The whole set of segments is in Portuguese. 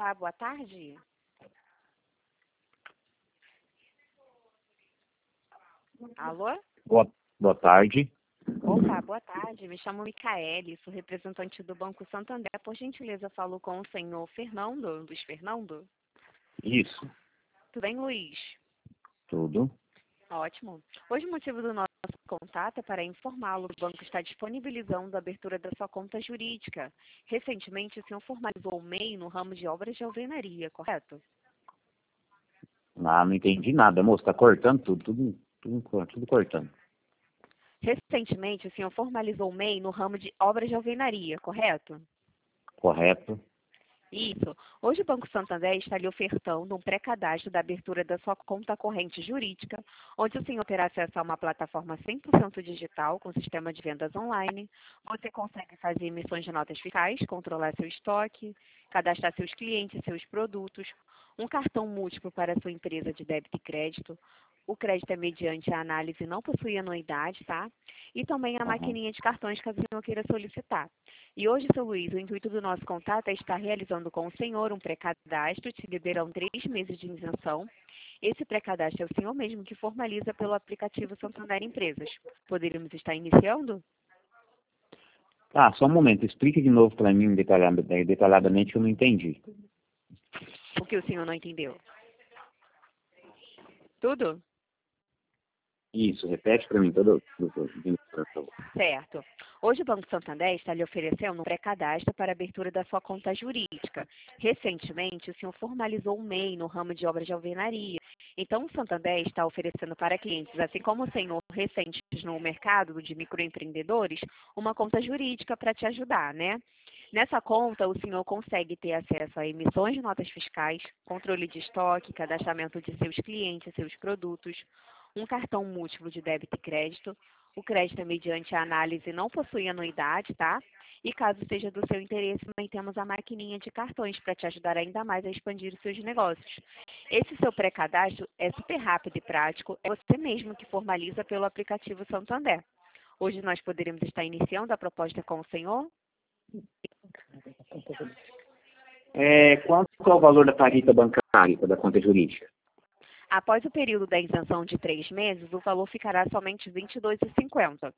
Olá, boa tarde. Alô? Boa tarde. Opa, boa tarde. Me chamo Micaele, sou representante do Banco Santander. Por gentileza, falo com o senhor Fernando, Luiz Fernando. Isso, Tudo bem, Luiz? tudo. Ótimo. Hoje o motivo do nosso contato é para informá-lo que o banco está disponibilizando a abertura da sua conta jurídica. Recentemente, o senhor formalizou o MEI no ramo de obras de alvenaria, correto? Ah, não entendi nada, moço. Tá cortando tudo cortando. Recentemente, o senhor formalizou o MEI no ramo de obras de alvenaria, correto? Correto? Isso. Hoje o Banco Santander está lhe ofertando um pré-cadastro da abertura da sua conta corrente jurídica, onde o senhor terá acesso a uma plataforma 100% digital com sistema de vendas online. Você consegue fazer emissões de notas fiscais, controlar seu estoque, cadastrar seus clientes, seus produtos, um cartão múltiplo para a sua empresa de débito e crédito. O crédito é mediante a análise, não possui anuidade, tá? E também a Aham. maquininha de cartões, caso o senhor queira solicitar. E hoje, seu Luiz, o intuito do nosso contato é estar realizando com o senhor um pré-cadastro, te liberam 3 meses de isenção. Esse pré-cadastro é o senhor mesmo que formaliza pelo aplicativo Santander Empresas. Poderíamos estar iniciando? Ah, só um momento. Explique de novo para mim detalhadamente que eu não entendi. O que o senhor não entendeu? Tudo? Isso, repete para mim todo. Por favor. Certo. Hoje o Banco Santander está lhe oferecendo um pré-cadastro para a abertura da sua conta jurídica. Recentemente, o senhor formalizou um MEI no ramo de obras de alvenaria. Então, o Santander está oferecendo para clientes, assim como o senhor recentes no mercado de microempreendedores, uma conta jurídica para te ajudar, né? Nessa conta, o senhor consegue ter acesso a emissões de notas fiscais, controle de estoque, cadastramento de seus clientes, seus produtos, um cartão múltiplo de débito e crédito. O crédito é mediante a análise, não possui anuidade, tá? E caso seja do seu interesse, também temos a maquininha de cartões para te ajudar ainda mais a expandir os seus negócios. Esse seu pré-cadastro é super rápido e prático, é você mesmo que formaliza pelo aplicativo Santander. Hoje nós poderíamos estar iniciando a proposta com o senhor? Quanto é o valor da tarifa bancária da conta jurídica? Após o período da isenção de 3 meses, o valor ficará somente R$ 22,50.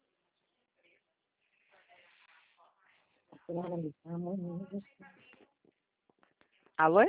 Alô?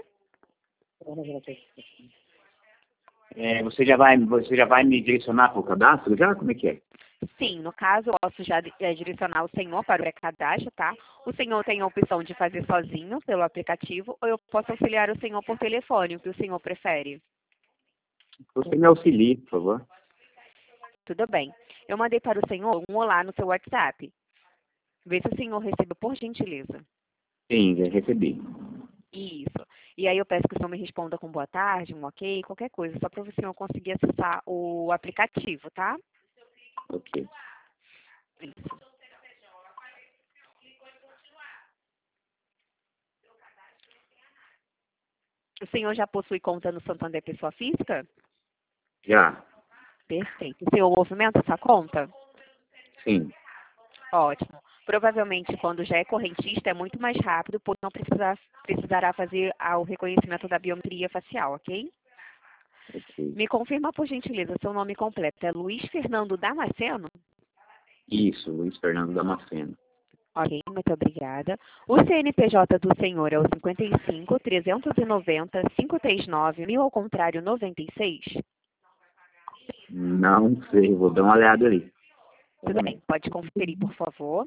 Você já vai me direcionar para o cadastro? Já? Como é que é? Sim, no caso, eu posso já direcionar o senhor para o pré-cadastro, tá? O senhor tem a opção de fazer sozinho pelo aplicativo ou eu posso auxiliar o senhor por telefone, o que o senhor prefere? Você me auxilie, por favor. Tudo bem. Eu mandei para o senhor um olá no seu WhatsApp. Vê se o senhor recebeu, por gentileza. Sim, já recebi. Isso. E aí eu peço que o senhor me responda com boa tarde, um ok, qualquer coisa, só para o senhor conseguir acessar o aplicativo, tá? Ok. Isso. O senhor já possui conta no Santander Pessoa Física? Já? Perfeito. O senhor movimenta essa conta? Sim. Ótimo. Provavelmente, quando já é correntista, é muito mais rápido, pois não precisará fazer o reconhecimento da biometria facial, ok? Ok. Me confirma, por gentileza, seu nome completo. É Luiz Fernando Damasceno? Isso, Luiz Fernando Damasceno. Ok, muito obrigada. O CNPJ do senhor é o 55 390 539 1000, ao contrário, 96? Não sei, vou dar uma olhada ali. Tudo bem, pode conferir, por favor.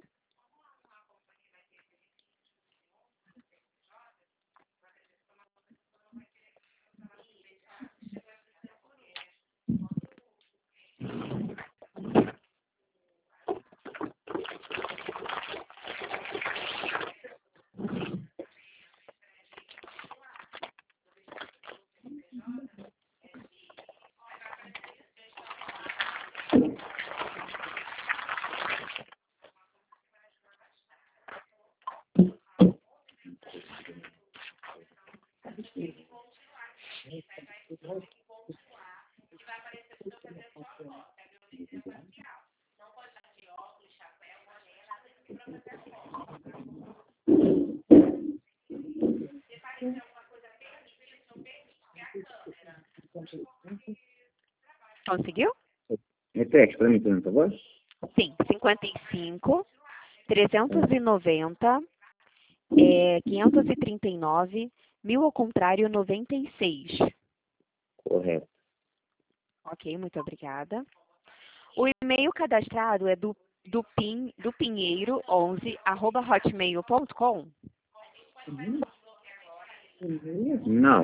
Conseguiu? Repete para mim, por favor. Sim, 55 390 539 1000 ao contrário 96. Correto. Ok, muito obrigada. O e-mail cadastrado é do pinheiro11@hotmail.com. Não.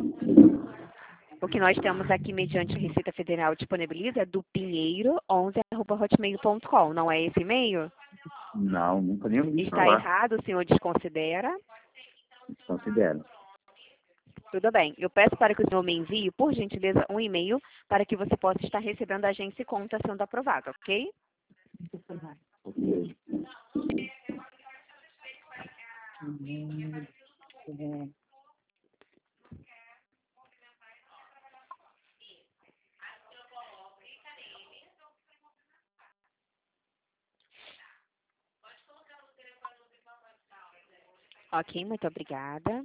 O que nós temos aqui, mediante a Receita Federal disponibiliza, é do pinheiro11@hotmail.com. Não é esse e-mail? Não, nunca nem ouvi Está falar. errado, o senhor desconsidera? Considero. Tudo bem. Eu peço para que o senhor me envie, por gentileza, um e-mail para que você possa estar recebendo a agência e conta sendo aprovada, ok? Ok. Ok, muito obrigada.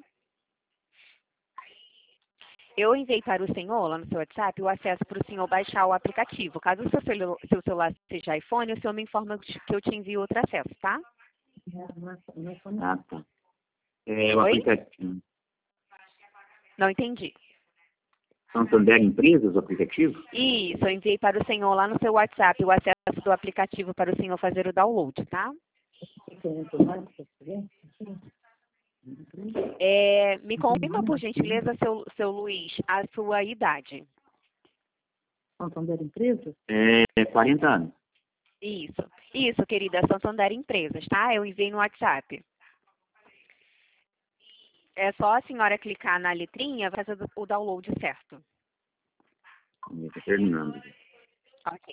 Eu enviei para o senhor, lá no seu WhatsApp, o acesso para o senhor baixar o aplicativo. Caso o seu celular seja iPhone, o senhor me informa que eu te envio outro acesso, tá? Ah, tá. É o Oi? aplicativo. Não entendi. Santander Empresas, o aplicativo? Isso, eu enviei para o senhor lá no seu WhatsApp o acesso do aplicativo para o senhor fazer o download, tá? Me confirma, por gentileza, seu Luiz, a sua idade. Santander Empresas? 40 anos. Isso, querida, Santander Empresas, tá? Eu enviei no WhatsApp. É só a senhora clicar na letrinha, vai fazer o download certo. Está terminando. Ok.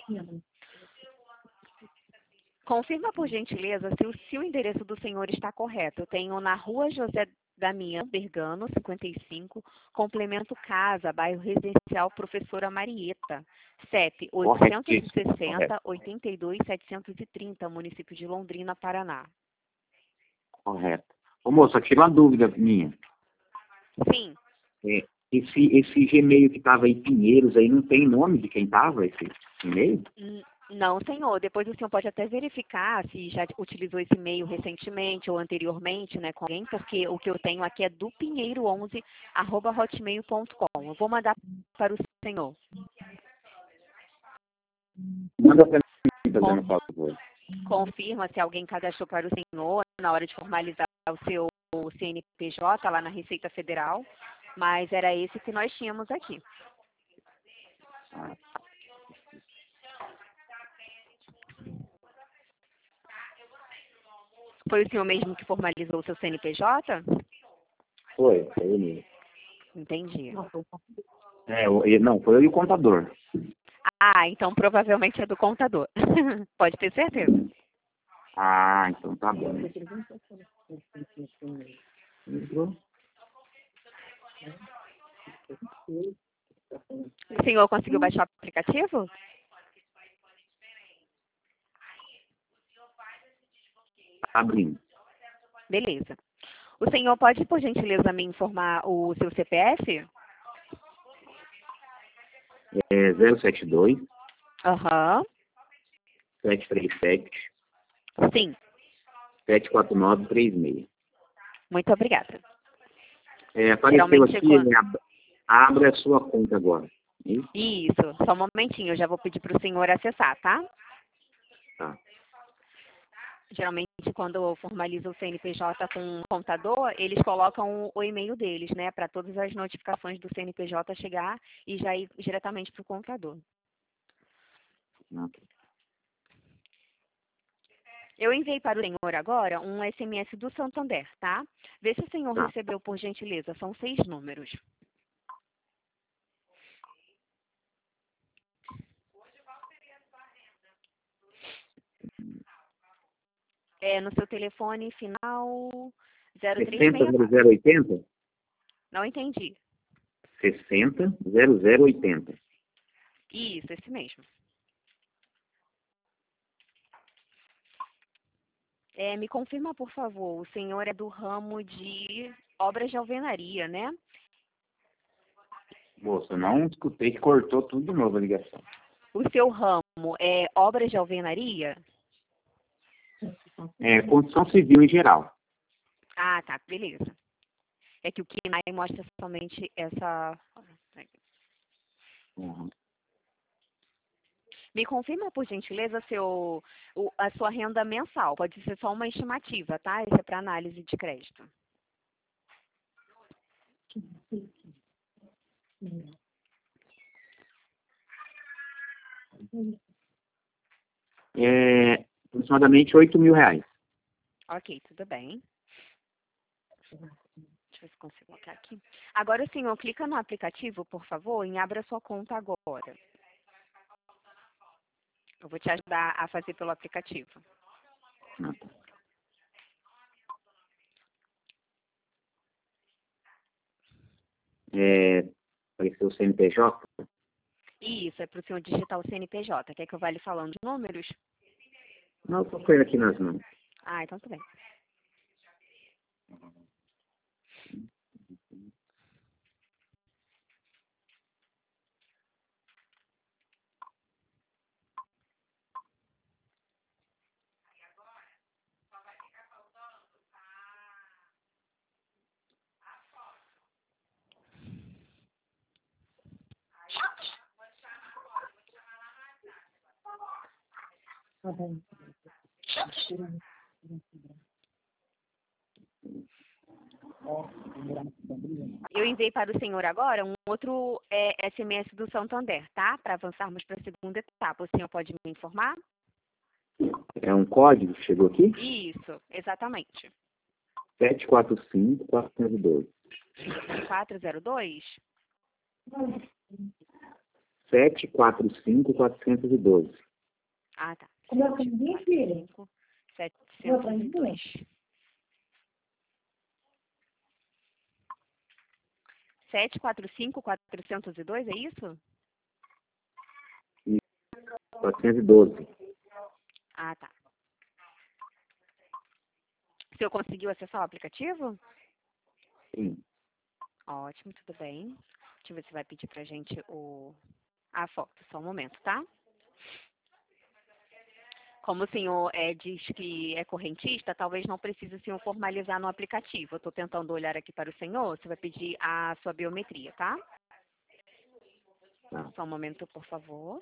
Confirma, por gentileza, se o endereço do senhor está correto. Eu tenho na Rua José Damião Bergano, 55, complemento casa, bairro residencial Professora Marieta, CEP 860 82 730, município de Londrina, Paraná. Correto. Ô, moça, tira uma dúvida minha. Sim. Esse Gmail que estava em Pinheiros aí, não tem nome de quem estava esse e-mail? Não, senhor. Depois o senhor pode até verificar se já utilizou esse e-mail recentemente ou anteriormente, né, com alguém, porque o que eu tenho aqui é do pinheiro11@hotmail.com. Eu vou mandar para o senhor. Manda para mim, fazendo favor. Confirma se alguém cadastrou para o senhor na hora de formalizar o seu CNPJ lá na Receita Federal, mas era esse que nós tínhamos aqui. Foi o senhor mesmo que formalizou o seu CNPJ? Foi ele. Entendi. Não, foi eu e o contador. Ah, então provavelmente é do contador. Pode ter certeza. Ah, então tá bom. O senhor conseguiu baixar o aplicativo? Abrindo. Beleza. O senhor pode, por gentileza, me informar o seu CPF? 072 Aham. 737 Sim. 74936. Muito obrigada. Apareceu Geralmente, aqui, abre a sua conta agora. Isso. Só um momentinho, eu já vou pedir para o senhor acessar, tá? Tá. Geralmente, quando eu formalizo o CNPJ com o contador, eles colocam o e-mail deles, né? Para todas as notificações do CNPJ chegar e já ir diretamente para o contador. Ok. Eu enviei para o senhor agora um SMS do Santander, tá? Vê se o senhor recebeu, por gentileza. São 6 números. No seu telefone final 0364. 600080? Não entendi. 600080. Isso, esse mesmo. Me confirma, por favor, o senhor é do ramo de obras de alvenaria, né? Moça, eu não escutei que cortou tudo de novo a ligação. O seu ramo é obras de alvenaria? É, construção civil em geral. Ah, tá, beleza. É que o KINAI mostra somente essa... Uhum. Me confirma, por gentileza, a sua renda mensal. Pode ser só uma estimativa, tá? Isso é para análise de crédito. É, aproximadamente R$ 8.000. Ok, tudo bem. Deixa eu ver se consigo colocar aqui. Agora, senhor, clica no aplicativo, por favor, e abra sua conta agora. Eu vou te ajudar a fazer pelo aplicativo. Ah, tá. Apareceu o CNPJ? Isso, é para o senhor digitar o CNPJ. Quer que eu vá lhe falando de números? Não, eu tô com ele aqui nas mãos. Ah, então tudo bem. Tá bom. Eu enviei para o senhor agora um outro SMS do Santander, tá? Para avançarmos para a segunda etapa. O senhor pode me informar? É um código que chegou aqui? Isso, exatamente. 745-412. 402? 745-412. Ah, tá. Como é o nome, filho? 702. 745-402, é isso? 412. Ah, tá. O senhor conseguiu acessar o aplicativo? Sim. Ótimo, tudo bem. Deixa eu ver se vai pedir pra gente a foto. Só um momento, tá? Como o senhor diz que é correntista, talvez não precise o senhor formalizar no aplicativo. Eu estou tentando olhar aqui para o senhor. Você vai pedir a sua biometria, tá? Tá. Só um momento, por favor.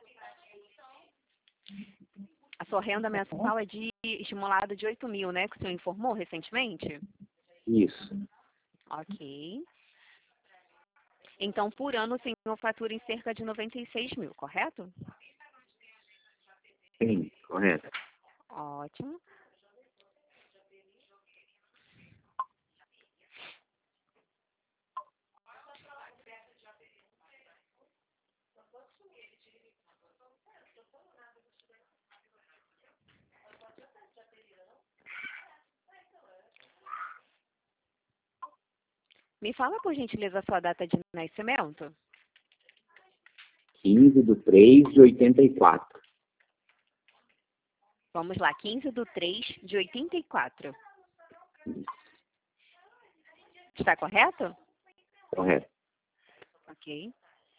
A sua renda mensal é de estimulado de 8.000, né? Que o senhor informou recentemente? Isso. Ok. Então, por ano, o senhor fatura em cerca de 96.000, correto? Sim, correto. Ótimo. Me fala, por gentileza, a sua data de nascimento. 15/3/84. Vamos lá, 15/3/84. Está correto? Correto. Ok.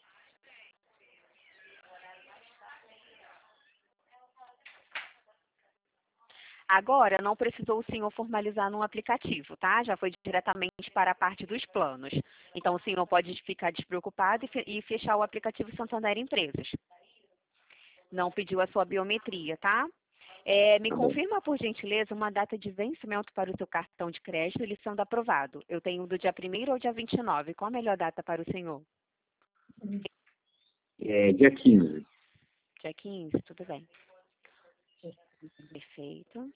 Agora, não precisou o senhor formalizar no aplicativo, tá? Já foi diretamente para a parte dos planos. Então, o senhor pode ficar despreocupado e fechar o aplicativo Santander Empresas. Não pediu a sua biometria, tá? Me Tá bom. confirma, por gentileza, uma data de vencimento para o seu cartão de crédito, ele sendo aprovado. Eu tenho do dia 1º ao dia 29. Qual a melhor data para o senhor? Dia 15. Dia 15, tudo bem. Perfeito.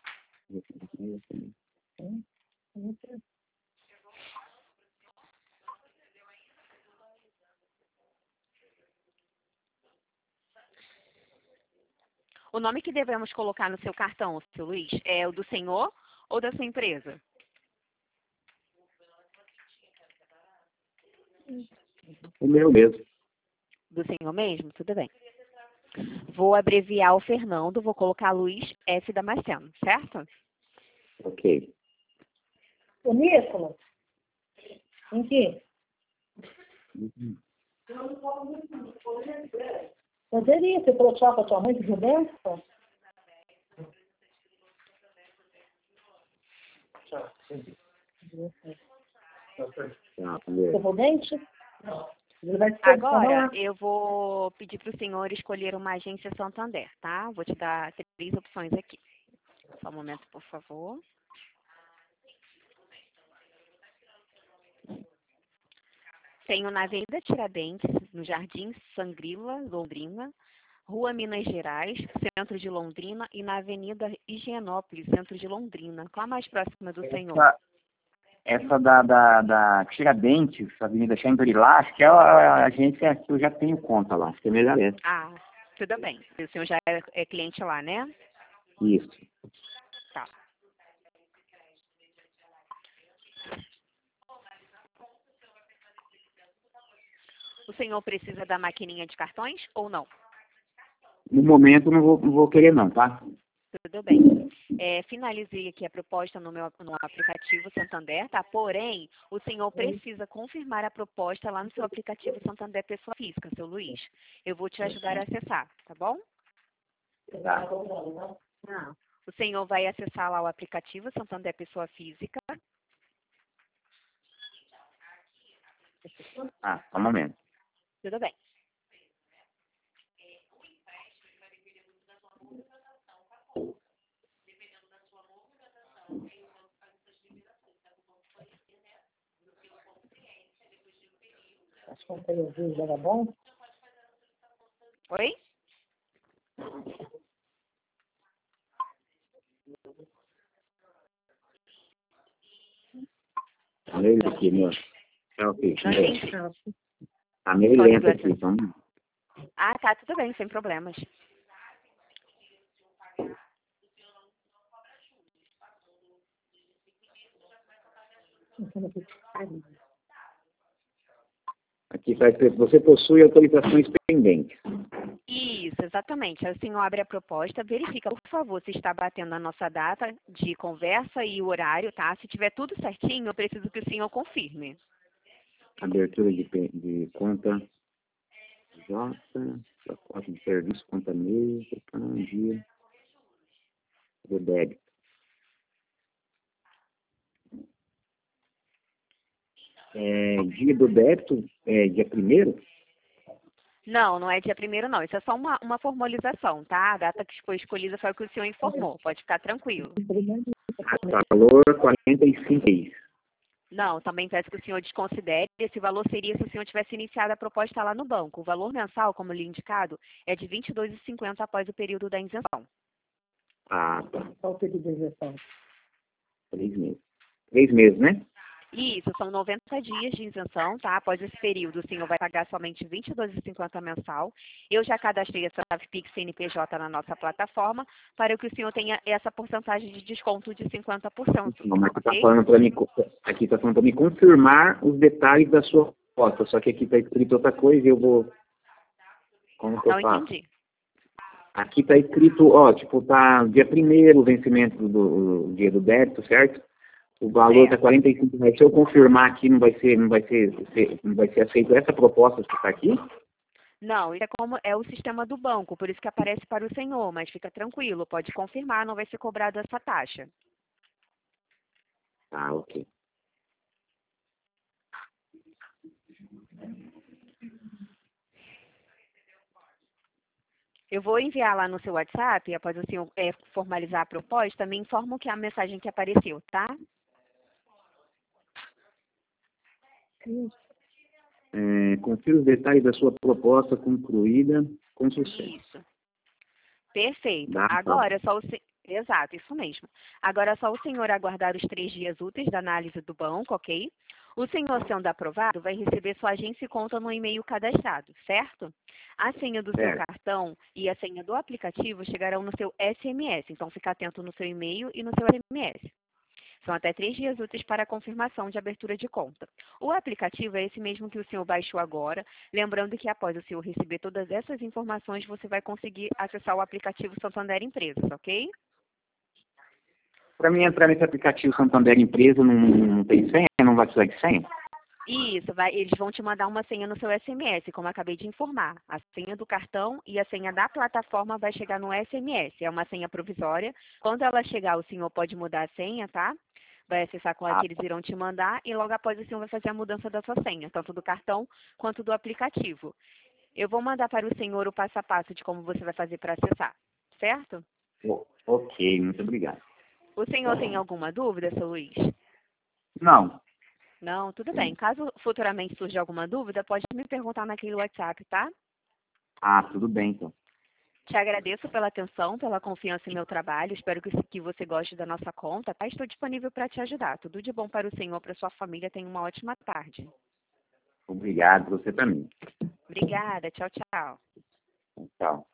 O nome que devemos colocar no seu cartão, seu Luiz, é o do senhor ou da sua empresa? O meu mesmo. Do senhor mesmo? Tudo bem. Vou abreviar o Fernando, vou colocar Luiz F. Damasceno, certo? Ok. Ô, Nicolas, em que? Poderia, você falou tchau pra tua mãe, que Roberto? Tá, Prudente? Agora, eu vou pedir para o senhor escolher uma agência Santander, tá? Vou te dar 3 opções aqui. Só um momento, por favor. Tenho na Avenida Tiradentes, no Jardim Sangrila, Londrina, Rua Minas Gerais, centro de Londrina, e na Avenida Higienópolis, centro de Londrina. Qual a mais próxima do senhor? Essa da Tiradentes, Avenida Shangri-La, acho que é a agência que eu já tenho conta lá. Acho que é melhor essa. Ah, tudo bem. O senhor já é cliente lá, né? Isso. Tá. O senhor precisa da maquininha de cartões ou não? No momento não vou querer não, tá? Tudo bem. Finalizei aqui a proposta no aplicativo Santander, tá? Porém, o senhor precisa confirmar a proposta lá no seu aplicativo Santander Pessoa Física, seu Luiz. Eu vou te ajudar a acessar, tá bom? Tá. O senhor vai acessar lá o aplicativo Santander Pessoa Física. Ah, só um momento. Tudo bem. Acho que um período já era bom. Oi? Tá meio lento aqui, meu. Tá ok. Não entendi. Tá meio lento aqui, então. Ah, tá, tudo bem, sem problemas. Aqui está escrito, você possui autorizações pendentes. Isso, exatamente. Aí o senhor abre a proposta, verifica, por favor, se está batendo a nossa data de conversa e o horário, tá? Se tiver tudo certinho, eu preciso que o senhor confirme. Abertura de conta J, pacote de serviço, conta mês, dia do débito. Dia do débito é dia 1º? Não, não é dia 1º, não. Isso é só uma formalização, tá? A data que foi escolhida foi o que o senhor informou. Pode ficar tranquilo. Valor 45 reais. Não, também peço que o senhor desconsidere. Esse valor seria se o senhor tivesse iniciado a proposta lá no banco. O valor mensal, como lhe indicado, é de R$ 22,50 após o período da isenção. Ah, tá. Qual o período de isenção? 3 meses. 3 meses, né? Isso, são 90 dias de isenção, tá? Após esse período, o senhor vai pagar somente R$ 22,50 mensal. Eu já cadastrei essa Pix CNPJ na nossa plataforma para que o senhor tenha essa porcentagem de desconto de 50%. Não, mas Ok? aqui tá falando para me confirmar os detalhes da sua foto, só que aqui está escrito outra coisa e eu vou... Como que eu Não faço? entendi. Aqui está escrito, tá dia 1º o vencimento do dia do débito, certo? O valor está 45 reais. Se eu confirmar aqui, não vai ser aceito essa proposta que está aqui? Não, isso é como é o sistema do banco, por isso que aparece para o senhor, mas fica tranquilo, pode confirmar, não vai ser cobrada essa taxa. Ah, ok. Eu vou enviar lá no seu WhatsApp, após o senhor formalizar a proposta, me informa que é a mensagem que apareceu, tá? Confira os detalhes da sua proposta concluída com sucesso. Isso. Perfeito. Dá, Agora, Exato, isso mesmo. Agora é só o senhor aguardar os 3 dias úteis da análise do banco, ok? O senhor, sendo aprovado, vai receber sua agência e conta no e-mail cadastrado, certo? A senha do seu cartão e a senha do aplicativo chegarão no seu SMS, então fica atento no seu e-mail e no seu SMS. São até 3 dias úteis para a confirmação de abertura de conta. O aplicativo é esse mesmo que o senhor baixou agora, lembrando que após o senhor receber todas essas informações, você vai conseguir acessar o aplicativo Santander Empresas, ok? Para mim entrar nesse aplicativo Santander Empresa não tem senha? Não vai precisar de senha? Isso, eles vão te mandar uma senha no seu SMS, como eu acabei de informar. A senha do cartão e a senha da plataforma vai chegar no SMS. É uma senha provisória. Quando ela chegar, o senhor pode mudar a senha, tá? Vai acessar com a que eles irão te mandar e logo após o senhor vai fazer a mudança da sua senha, tanto do cartão quanto do aplicativo. Eu vou mandar para o senhor o passo a passo de como você vai fazer para acessar, certo? Ok, muito obrigado. O senhor tem alguma dúvida, seu Luiz? Não. Não, tudo bem. Caso futuramente surja alguma dúvida, pode me perguntar naquele WhatsApp, tá? Tudo bem, então. Te agradeço pela atenção, pela confiança em meu trabalho. Espero que você goste da nossa conta, tá? Estou disponível para te ajudar. Tudo de bom para o senhor, para sua família. Tenha uma ótima tarde. Obrigado, você também. Obrigada. Tchau, tchau. Tchau.